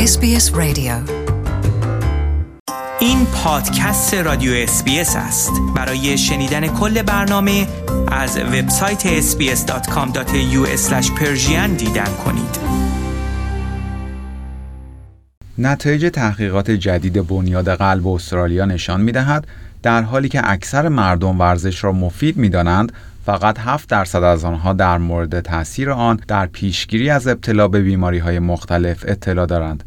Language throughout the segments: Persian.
SBS Radio. این پادکست رادیو SBS است. برای شنیدن کل برنامه از وبسایت sbs.com.au/persian دیدن کنید. نتایج تحقیقات جدید بنیاد قلب استرالیا نشان می‌دهد در حالی که اکثر مردم ورزش را مفید می‌دانند، فقط 7% از آنها در مورد تأثیر آن در پیشگیری از ابتلا به بیماری‌های مختلف اطلاع دارند.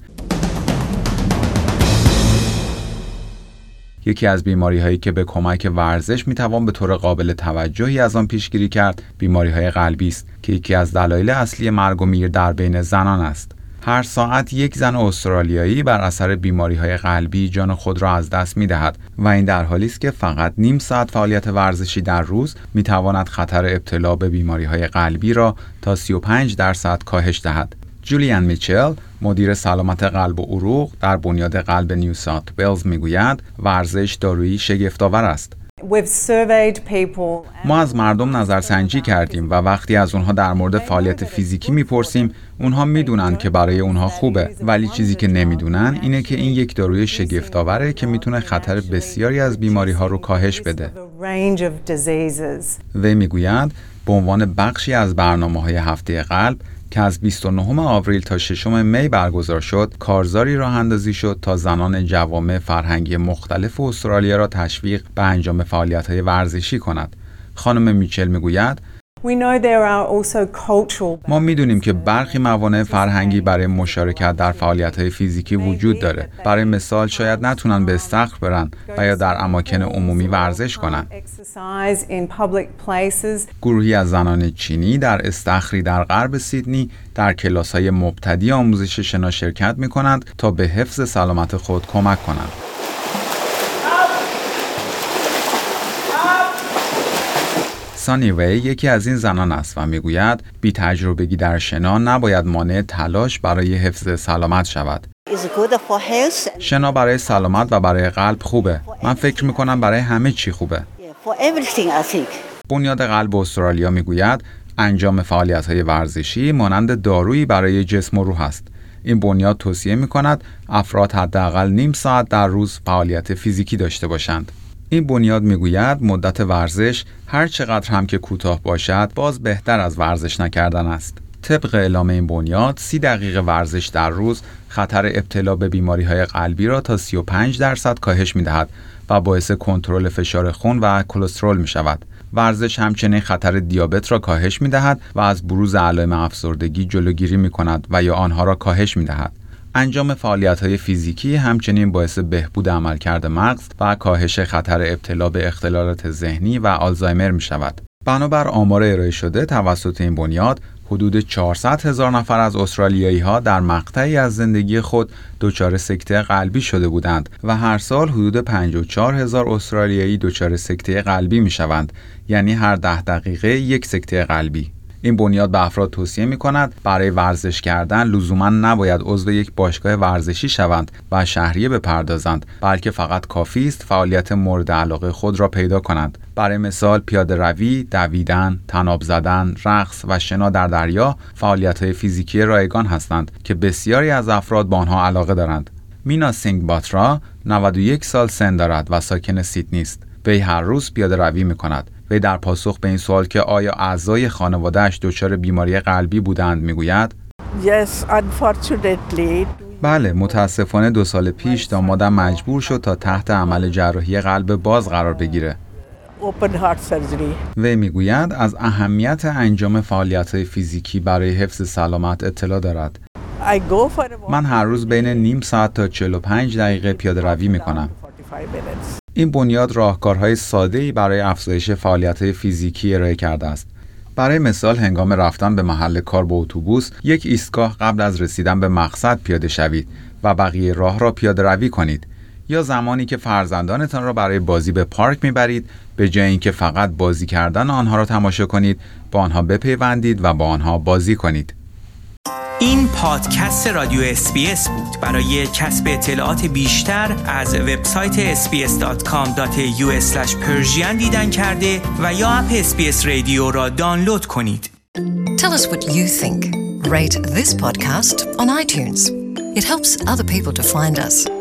یکی از بیماری‌هایی که به کمک ورزش می‌توان به طور قابل توجهی از آن پیشگیری کرد، بیماری‌های قلبی است که یکی از دلایل اصلی مرگ و میر در بین زنان است. هر ساعت یک زن استرالیایی بر اثر بیماری‌های قلبی جان خود را از دست می‌دهد و این در حالی است که فقط نیم ساعت فعالیت ورزشی در روز می‌تواند خطر ابتلا به بیماری‌های قلبی را تا 35% کاهش دهد. جولیان میچل، مدیر سلامت قلب و عروق در بنیاد قلب نیو ساوت ولز میگوید ورزش دارویی شگفت‌آور است. ما از مردم نظرسنجی کردیم و وقتی از اونها در مورد فعالیت فیزیکی میپرسیم، اونها میدونن که برای اونها خوبه، ولی چیزی که نمیدونن اینه که این یک داروی شگفت‌آوره که میتونه خطر بسیاری از بیماری‌ها رو کاهش بده. و میگوید به عنوان بخشی از برنامه‌های هفته قلب که از 29 آوریل تا 6 می برگزار شد، کارزاری راه اندازی شد تا زنان جوامع فرهنگی مختلف استرالیا را تشویق به انجام فعالیت‌های ورزشی کند. خانم میچل میگوید ما میدونیم که برخی موانع فرهنگی برای مشارکت در فعالیت‌های فیزیکی وجود داره. برای مثال شاید نتونن به استخر برن و یا در اماکن عمومی ورزش کنن. گروهی از زنان چینی در استخری در غرب سیدنی در کلاس‌های مبتدی آموزش شنا شرکت می‌کنند تا به حفظ سلامت خود کمک کنند. سانی وی یکی از این زنان است و میگوید بی تجربگی در شنا نباید مانع تلاش برای حفظ سلامت شود. شنا برای سلامت و برای قلب خوبه. من فکر میکنم برای همه چی خوبه. بنیاد قلب استرالیا میگوید انجام فعالیت‌های ورزشی مانند دارویی برای جسم و روح است. این بنیاد توصیه میکند افراد حداقل نیم ساعت در روز فعالیت فیزیکی داشته باشند. این بنیاد میگوید مدت ورزش هر چقدر هم که کوتاه باشد باز بهتر از ورزش نکردن است. طبق اعلام این بنیاد 30 دقیقه ورزش در روز خطر ابتلا به بیماری‌های قلبی را تا 35% کاهش می‌دهد و باعث کنترل فشار خون و کلسترول می‌شود. ورزش همچنین خطر دیابت را کاهش می‌دهد و از بروز علائم افسردگی جلوگیری می‌کند و یا آنها را کاهش می‌دهد. انجام فعالیت‌های فیزیکی همچنین باعث بهبود عملکرد مغز و کاهش خطر ابتلا به اختلالات ذهنی و آلزایمر می‌شود. بنابر آمار ارائه شده توسط این بنیاد، حدود 400,000 نفر از استرالیایی‌ها در مقطعی از زندگی خود دچار سکته قلبی شده بودند و هر سال حدود 54,000 استرالیایی دچار سکته قلبی می‌شوند، یعنی هر 10 دقیقه یک سکته قلبی. این بنیاد به افراد توصیه می‌کند برای ورزش کردن لزوماً نباید عضو یک باشگاه ورزشی شوند و شهریه بپردازند، بلکه فقط کافی است فعالیت مورد علاقه خود را پیدا کنند. برای مثال پیاده روی، دویدن، طناب زدن، رقص و شنا در دریا فعالیت‌های فیزیکی رایگان هستند که بسیاری از افراد با آنها علاقه دارند. مینا سینگ باترا 91 سال سن دارد و ساکن سیدنی است. وی هر روز پیاده روی می‌کند. وی در پاسخ به این سوال که آیا اعضای خانواده‌اش دچار بیماری قلبی بودند میگوید بله، متاسفانه 2 سال پیش دامادم مجبور شد تا تحت عمل جراحی قلب باز قرار بگیره. وی میگوید از اهمیت انجام فعالیت‌های فیزیکی برای حفظ سلامت اطلاع دارد. من هر روز بین نیم ساعت تا 45 دقیقه پیاده روی میکنم. این بنیاد راهکارهای ساده‌ای برای افزایش فعالیت‌های فیزیکی ارائه کرده است. برای مثال هنگام رفتن به محل کار با اتوبوس، یک ایستگاه قبل از رسیدن به مقصد پیاده شوید و بقیه راه را پیاده روی کنید. یا زمانی که فرزندانتان را برای بازی به پارک میبرید، به جای اینکه فقط بازی کردن آنها را تماشا کنید، با آنها بپیوندید و با آنها بازی کنید. این پادکست رادیو SBS بود. برای کسب اطلاعات بیشتر از وبسایت sbs.com.au/persian دیدن کرده و یا اپ SBS رادیو را دانلود کنید. Tell us what you think. Rate this podcast on iTunes. It helps other people to find us.